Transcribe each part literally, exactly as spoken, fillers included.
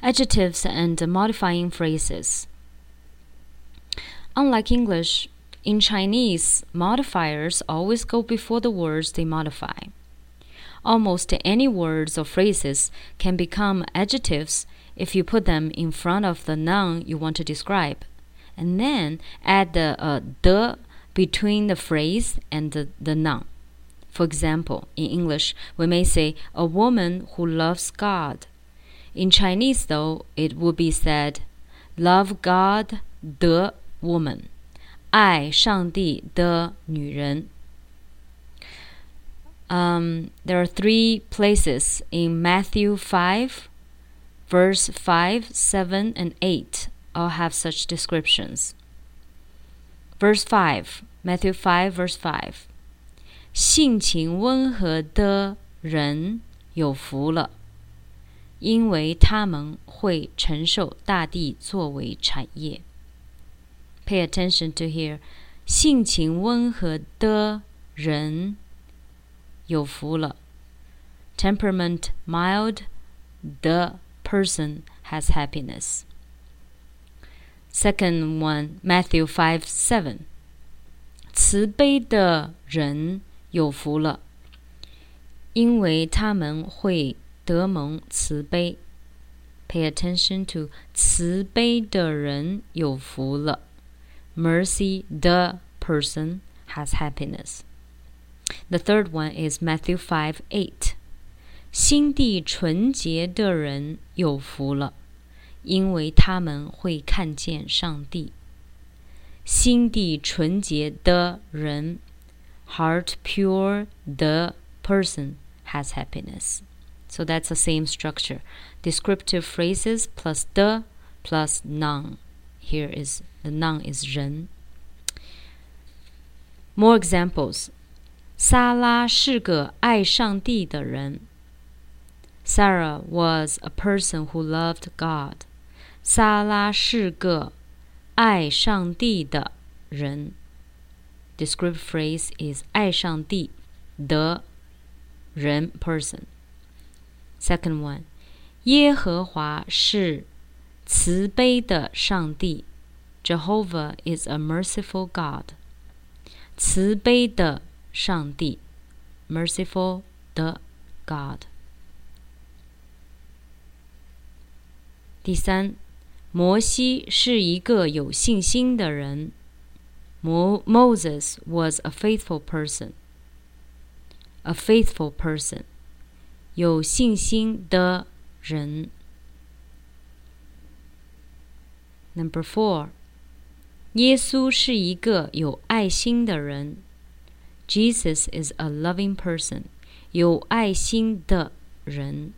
Adjectives and modifying phrases. Unlike English, in Chinese, modifiers always go before the words they modify. Almost any words or phrases can become adjectives if you put them in front of the noun you want to describe, and then add the uh, the between the phrase and the, the noun. For example, in English, we may say, a woman who loves God. In Chinese, though, it would be said, love God the woman. 爱上帝的女人. Um, there are three places in Matthew five, verse five, seven, and eight all have such descriptions. Verse five, Matthew five, verse five. 性情温和的人有福了，因为他们会承受大地作为产业. Pay attention to here. 性情温和的人有福了. Temperament mild, the person has happiness. Second one, Matthew five, seven. 慈悲的人有福了，因为他们会得蒙慈悲. Pay attention to 慈悲的人有福了. Mercy, the person has happiness. The third one is Matthew five, eight. 心地纯洁的人有福了，因为他们会看见上帝. 心地纯洁的人, heart pure, the person has happiness. So that's the same structure. Descriptive phrases plus the plus noun. Here is the noun is 人. More examples. 撒拉是个爱上帝的人. Sarah was a person who loved God. 撒拉是个爱上帝的人. Descriptive phrase is 爱上帝的人 person. Second one. 耶和华是慈悲的上帝. Jehovah is a merciful God. 慈悲的上帝 merciful the God. 第三，摩西是一个有信心的人。Mo- Moses was a faithful person. A faithful person. 有信心的人。Number four. 耶稣是一个有爱心的人。Jesus is a loving person. 有爱心的人。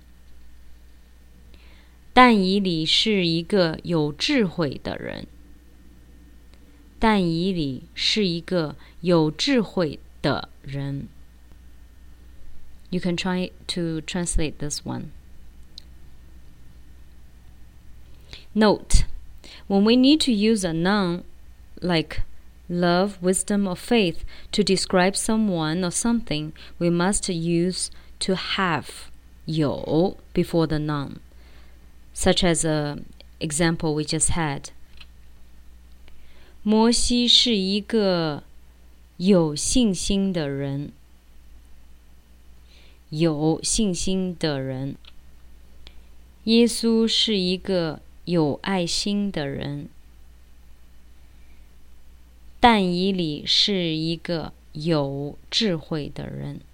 但以理是一个有智慧的人。但以理是一个有智慧的人。You can try to translate this one. Note, when we need to use a noun like love, wisdom, or faith to describe someone or something, we must use to have 有 before the noun, such as an example we just had. 摩西是一个有信心的人。有信心的人。耶稣是一个有爱心的人。但以理是一个有智慧的人。